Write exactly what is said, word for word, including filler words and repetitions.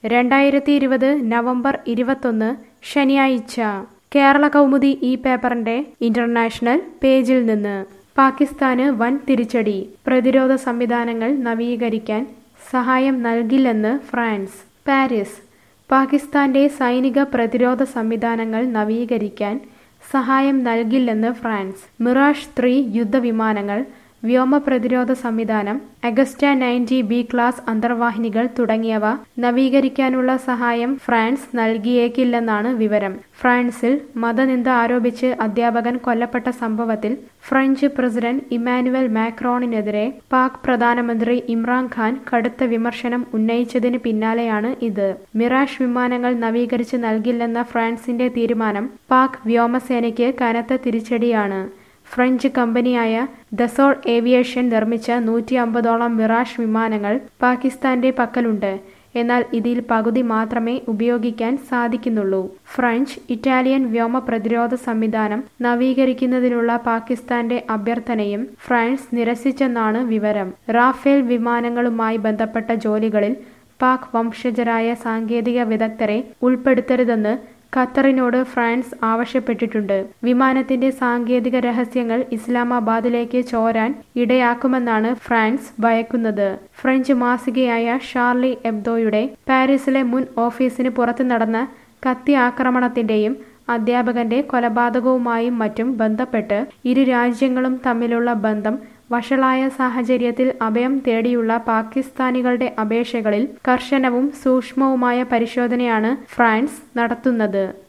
രണ്ടായിരത്തി ഇരുപത് നവംബർ ഇരുപത്തൊന്ന് ശനിയാഴ്ച കേരള കൗമുദി ഈ പേപ്പറിന്റെ ഇന്റർനാഷണൽ പേജിൽ നിന്ന് പാകിസ്ഥാന് വൻ തിരിച്ചടി. പ്രതിരോധ സംവിധാനങ്ങൾ നവീകരിക്കാൻ സഹായം നൽകില്ലെന്ന് ഫ്രാൻസ്. പാരീസ്. പാകിസ്ഥാന്റെ സൈനിക പ്രതിരോധ സംവിധാനങ്ങൾ നവീകരിക്കാൻ സഹായം നൽകില്ലെന്ന് ഫ്രാൻസ്. മിറാഷ് ത്രീ യുദ്ധവിമാനങ്ങൾ, വ്യോമ പ്രതിരോധ സംവിധാനം, അഗസ്റ്റ നയൻറ്റി ബി ക്ലാസ് അന്തർവാഹിനികൾ തുടങ്ങിയവ നവീകരിക്കാനുള്ള സഹായം ഫ്രാൻസ് നൽകിയേക്കില്ലെന്നാണ് വിവരം. ഫ്രാൻസിൽ മതനിന്ദ ആരോപിച്ച് അധ്യാപകൻ കൊല്ലപ്പെട്ട സംഭവത്തിൽ ഫ്രഞ്ച് പ്രസിഡന്റ് ഇമ്മാനുവൽ മാക്രോണിനെതിരെ പാക് പ്രധാനമന്ത്രി ഇമ്രാൻ ഖാൻ കടുത്ത വിമർശനം ഉന്നയിച്ചതിന് പിന്നാലെയാണ് ഇത്. മിറാഷ് വിമാനങ്ങൾ നവീകരിച്ച് നൽകില്ലെന്ന ഫ്രാൻസിന്റെ തീരുമാനം പാക് വ്യോമസേനയ്ക്ക് കനത്ത തിരിച്ചടിയാണ്. ഫ്രഞ്ച് കമ്പനിയായ ദസോൾ ഏവിയേഷൻ നിർമ്മിച്ച നൂറ്റി അമ്പതോളം മിറാഷ് വിമാനങ്ങൾ പാകിസ്ഥാന്റെ പക്കലുണ്ട്. എന്നാൽ ഇതിൽ പകുതി മാത്രമേ ഉപയോഗിക്കാൻ സാധിക്കുന്നുള്ളൂ. ഫ്രഞ്ച്, ഇറ്റാലിയൻ വ്യോമ പ്രതിരോധ സംവിധാനം നവീകരിക്കുന്നതിനുള്ള പാകിസ്ഥാന്റെ അഭ്യർത്ഥനയും ഫ്രാൻസ് നിരസിച്ചെന്നാണ് വിവരം. റാഫേൽ വിമാനങ്ങളുമായി ബന്ധപ്പെട്ട ജോലികളിൽ പാക് വംശജരായ സാങ്കേതിക വിദഗ്ധരെ ഉൾപ്പെടുത്തരുതെന്ന് ഖത്തറിനോട് ഫ്രാൻസ് ആവശ്യപ്പെട്ടിട്ടുണ്ട്. വിമാനത്തിന്റെ സാങ്കേതിക രഹസ്യങ്ങൾ ഇസ്ലാമാബാദിലേക്ക് ചോരാൻ ഇടയാക്കുമെന്നാണ് ഫ്രാൻസ് ഭയക്കുന്നത്. ഫ്രഞ്ച് മാസികയായ ഷാർലി എബ്ദോയുടെ പാരീസിലെ മുൻ ഓഫീസിന് പുറത്ത് നടന്ന കത്തി ആക്രമണത്തിന്റെയും അധ്യാപകന്റെ കൊലപാതകവുമായും മറ്റും ബന്ധപ്പെട്ട് ഇരു രാജ്യങ്ങളും തമ്മിലുള്ള ബന്ധം വഷളായ സാഹചര്യത്തിൽ അഭയം തേടിയുള്ള പാകിസ്ഥാനികളുടെ അപേക്ഷകളിൽ കർശനവും സൂക്ഷ്മവുമായ പരിശോധനയാണ് ഫ്രാൻസ് നടത്തുന്നത്.